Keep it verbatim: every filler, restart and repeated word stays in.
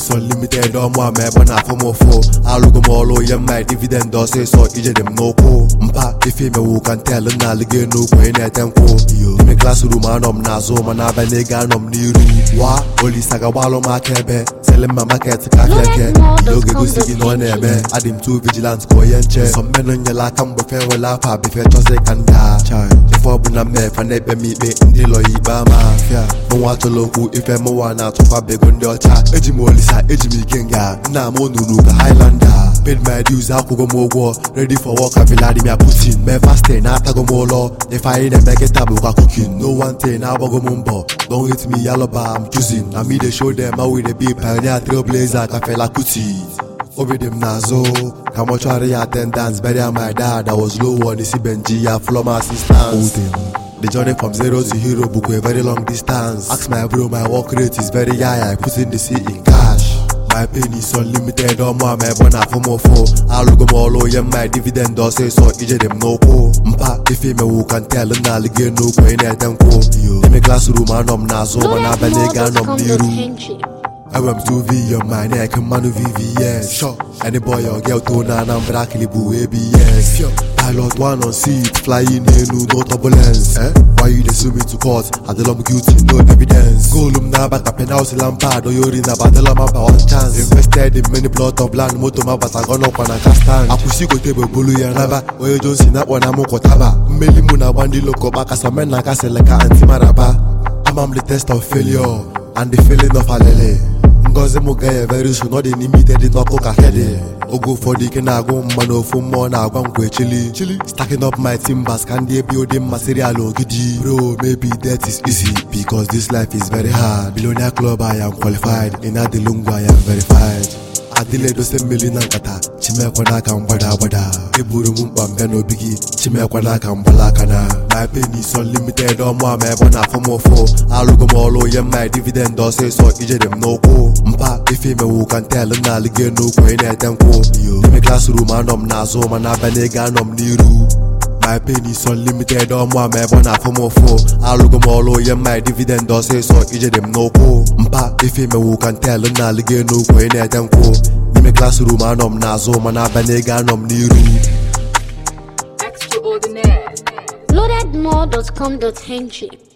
is unlimited ọmụ ama ebe na-afụ m ụfụ alụgo m ọlụ onye mma dividend ọsịsọ ijede m n'ụkwụ mpa ife imewu ka ntel na alịgo n'ukwu ị na-ete nkwụ ime klasrum anọ m n'azụ mana abalị ego anọ m n'iru wa olisa ga-gbalụ m aka ebe selimma market ka afịa eke ihe oge gosi gị na ọ na-eme adị m too vigilant ka onye nche sọ mmenụ nyela aka mgbe fe nwere afa bife chọzi ka ndị a ife ọbụla mmefa na-ekpe m ikpe ndị lọ ya ikpe ama afịa mụnwa atụla okwu ife mụnwa na-atụkwa bego ndị ọcha eji m olisa eji m ike nga nna m onunu ka Highlander paid my dues akwụgo m ụgwọ ready for work ka Vladimir Putin mee fasting na-atago m ụlọ ife anyị na-eme kịta bụkwa cooking no one thing na-agbago m mbọ don't hit me yalọba I'm choosing na me dey show them how we dey be pioneer trailblazer ka Fela Kuti obi dị m n'azụ ka mortuary attendants bury my dad I was low on isi Benji ya floor assistance the journey from zero to hero bukwa a very long distance ask my bro my work rate is very high I put in the C in cash my pain is unlimited ọmụ ama ebe ọ na-afụ m ụfụ alụgo m ọlụ onye mma dividend ọsịsọ ijede m n'ụkwụ mpa ife imewu ka ntel na alịgo n'ukwu ị na-ete nkwụ ime klasrum anọ m n'azụ mana abalị ego anọ m n'iru enwere m two V on my neck mmanụ V V S sure any boy or girl to na Anambra kilibu A B S pilot one on seat flying enu no turbulence eh? Why you dey sue me to court adịla m guilty no evidence goal m na-abata penalty Lampard oyori na badala m aba one chance invested in many plot of land moto m abatago n'ọkwa na kastan akwụsị gote bebulu ya naba onye Johnson akpọ na m kwọtaba mmeli mụ na-agba ndị loko kpakasa men na kasịlị ka anti maraba ama m the test of failure and the feeling of alele ngozi m ga very soon ọ dị limited n'ọkụ ka hede oge ụfọdụ ike na-agụ mma na ofu mmụọ na-agwa nkwa echili chili stacking up my timbers ka ndị ebe ode mmasịrị ala ogidi bro maybe that is easy because this life is very hard billionaire club I am qualified in adilungu I am verified adịla edose mmeli na nkata chimekwa n'aka mgbada agbada eburu m mkpa mbịa n'obi gị chimekwa n'aka mgbala aka na my pain is unlimited ọmụ ama ebe ọ na-afụ m ụfụ alụgo m ọlụ onye mma dividend ọsịsọ ijede m n'ụkwụ mpa ife imewu ka ntel na alịgo n'ukwu ị na-ete nkwụ ime klasrum anọ m n'azụ mana abalị ego anọ m n'iru my pain is unlimited ọmụ ama ebe ọ na-afụ m ụfụ alụgo m ọlụ onye mma dividend ọsịsọ ijede m n'ụkwụ mpa ife imewu ka ntel na alịgo n'ukwu ị na-ete nkwụ ime klasrum anọ m n'azụ mana abalị ego anọ m n'iru loaded more dot com dot n g